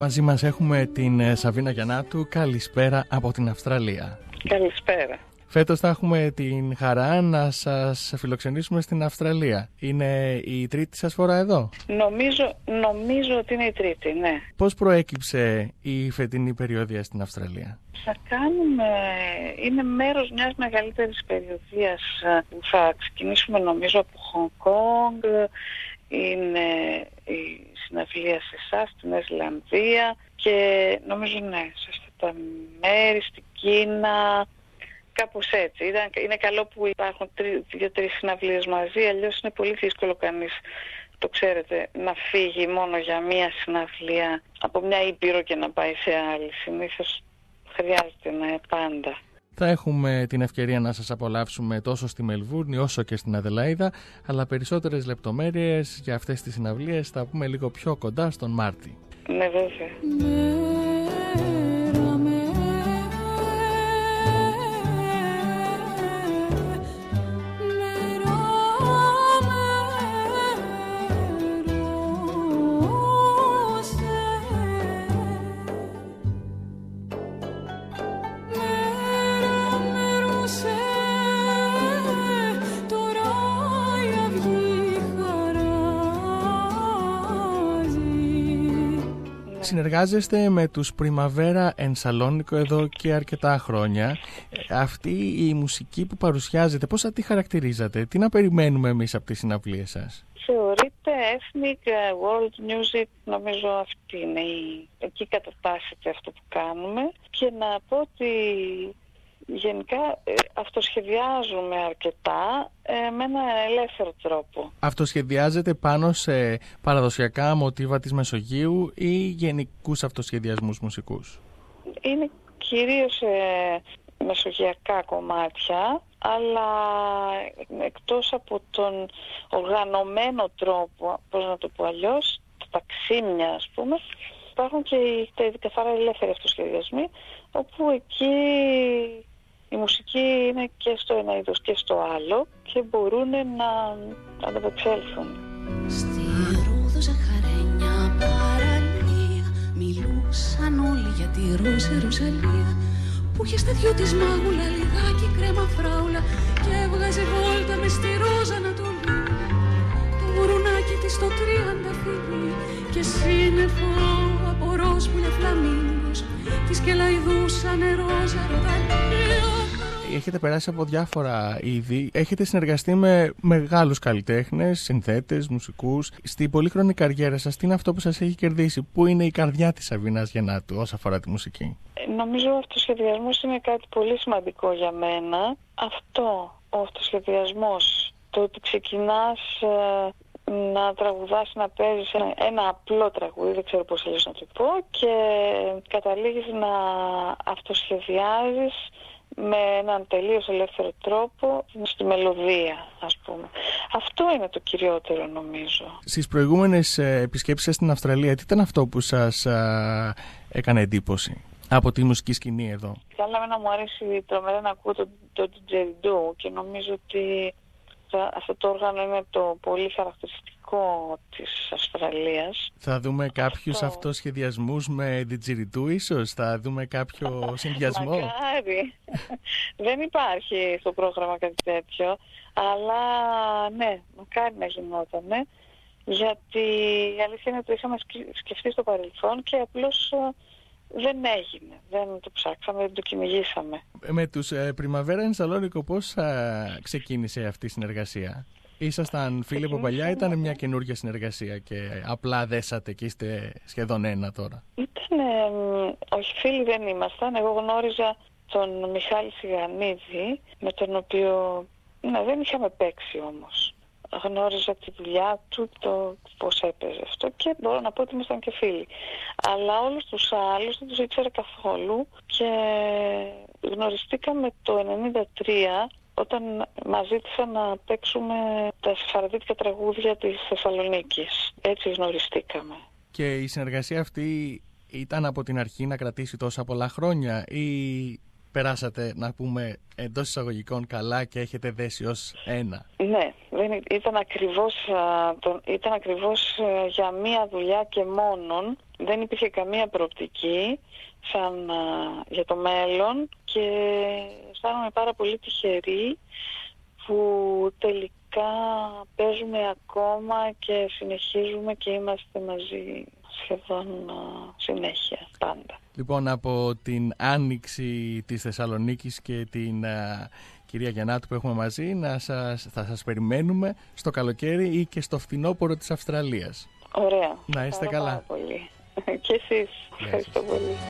Μαζί μας έχουμε την Σαβίνα Γιαννάτου. Καλησπέρα από την Αυστραλία. Καλησπέρα. Φέτος θα έχουμε την χαρά να σας φιλοξενήσουμε στην Αυστραλία. Είναι η τρίτη σας φορά εδώ? Νομίζω ότι είναι η τρίτη, ναι. Πώς προέκυψε η φετινή περιοδεία στην Αυστραλία? Είναι μέρος μιας μεγαλύτερης περιοδείας που θα ξεκινήσουμε νομίζω από Χονγκ Κονγκ. Είναι η συναυλία σε εσάς, στη Νέα Ζηλανδία και νομίζω σε αυτά τα μέρη, στην Κίνα, κάπως έτσι. Είναι καλό που υπάρχουν 2-3 συναυλίες μαζί, αλλιώς είναι πολύ δύσκολο κανείς, το ξέρετε, να φύγει μόνο για μία συναυλία από μια ήπειρο και να πάει σε άλλη. Συνήθως χρειάζεται να είναι πάντα. Θα έχουμε την ευκαιρία να σας απολαύσουμε τόσο στη Μελβούρνη όσο και στην Αδελαΐδα, αλλά περισσότερες λεπτομέρειες για αυτές τις συναυλίες θα πούμε λίγο πιο κοντά στον Μάρτι. Ναι, βέβαια. Συνεργάζεστε με τους Primavera en Salónico εδώ και αρκετά χρόνια. Αυτή η μουσική που παρουσιάζετε, πώς θα τη χαρακτηρίζατε? Τι να περιμένουμε εμείς από τις συναυλίες σας? Θεωρείται ethnic world music, νομίζω αυτή είναι εκεί κατατάσσεται αυτό που κάνουμε, και να πω ότι γενικά αυτοσχεδιάζουμε αρκετά με ένα ελεύθερο τρόπο. Αυτοσχεδιάζετε πάνω σε παραδοσιακά μοτίβα της Μεσογείου ή γενικούς αυτοσχεδιασμούς μουσικούς? Είναι κυρίως μεσογειακά κομμάτια, αλλά εκτός από τον οργανωμένο τρόπο, πώς να το πω αλλιώς, τα ξύμια ας πούμε, υπάρχουν και οι καθαρά ελεύθεροι αυτοσχεδιασμοί, όπου εκεί η μουσική είναι και στο ένα είδος και στο άλλο και μπορούν να ανταπεξέλθουν. Στη Ρόδο Ζαχαρένια παραλία μιλούσαν όλοι για τη Ρόζα Ροζαλία, που είχε στα δυο της μάγουλα λιγάκι κρέμα φράουλα και έβγαζε βόλτα μες στη Ρόζα Ανατολή. Το γουρουνάκι της στο 30 φιλί και σύννεφο από ρόσπουλια φλαμίγκος της κελαϊδούσανε Ρόζα Ροδαλία. Έχετε περάσει από διάφορα είδη, έχετε συνεργαστεί με μεγάλους καλλιτέχνες, συνθέτες, μουσικούς. Στην πολύχρονη καριέρα σας, τι είναι αυτό που σας έχει κερδίσει? Πού είναι η καρδιά της Σαβίνας Γιαννάτου όσον αφορά τη μουσική? Νομίζω ο αυτοσχεδιασμός είναι κάτι πολύ σημαντικό για μένα. Ο αυτοσχεδιασμός, το ότι ξεκινάς να τραγουδάς, να παίζεις ένα απλό τραγούδι, δεν ξέρω πώς αλλιώς να το πω, και καταλήγεις να αυτοσχεδιάζεις με έναν τελείως ελεύθερο τρόπο στη μελωδία, ας πούμε. Αυτό είναι το κυριότερο νομίζω. Στις προηγούμενες επισκέψεις σας στην Αυστραλία, τι ήταν αυτό που σας έκανε εντύπωση από τη μουσική σκηνή εδώ? Καλά, να μου αρέσει τρομερά να ακούω το didgeridoo και νομίζω ότι αυτό το όργανο είναι το πολύ χαρακτηριστικό της Αυστραλίας. Θα δούμε κάποιους αυτοσχεδιασμούς με didgeridoo ίσως? Θα δούμε κάποιο συνδυασμό? Μακάρι. Δεν υπάρχει στο πρόγραμμα κάτι τέτοιο, αλλά ναι, μακάρι να γινότανε, γιατί η αλήθεια είναι ότι το είχαμε σκεφτεί στο παρελθόν και απλώς δεν έγινε, δεν το ψάξαμε, δεν το κυνηγήσαμε. Με τους Primavera en Salónico πώς ξεκίνησε αυτή η συνεργασία? Ήσασταν φίλοι από παλιά, ήταν μια καινούργια συνεργασία και απλά δέσατε και είστε σχεδόν ένα τώρα? Όχι, φίλοι δεν ήμασταν. Εγώ γνώριζα τον Μιχάλη Σιγανίδη, με τον οποίο δεν είχαμε παίξει όμως. Γνώριζα τη δουλειά του, το πώς έπαιζε αυτό, και μπορώ να πω ότι ήμασταν και φίλοι. Αλλά όλους τους άλλους δεν τους ήξερα καθόλου και γνωριστήκαμε το 1993 όταν μας ζήτησαν να παίξουμε τα σεφαρδίτικα τραγούδια της Θεσσαλονίκης. Έτσι γνωριστήκαμε. Και η συνεργασία αυτή ήταν από την αρχή να κρατήσει τόσα πολλά χρόνια ή περάσατε, να πούμε, εντός εισαγωγικών καλά και έχετε δέσει ως ένα. Ναι, ήταν ακριβώς για μία δουλειά και μόνον. Δεν υπήρχε καμία προοπτική για το μέλλον και αισθάνομαι πάρα πολύ τυχερή που τελικά παίζουμε ακόμα και συνεχίζουμε και είμαστε μαζί σχεδόν συνέχεια πάντα. Λοιπόν, από την άνοιξη της Θεσσαλονίκης και την κυρία Γιαννάτου που έχουμε μαζί, θα σας περιμένουμε στο καλοκαίρι ή και στο φθινόπωρο της Αυστραλίας. Ωραία. Να είστε καλά. Πάρα πολύ. Και εσείς. Ευχαριστώ πολύ.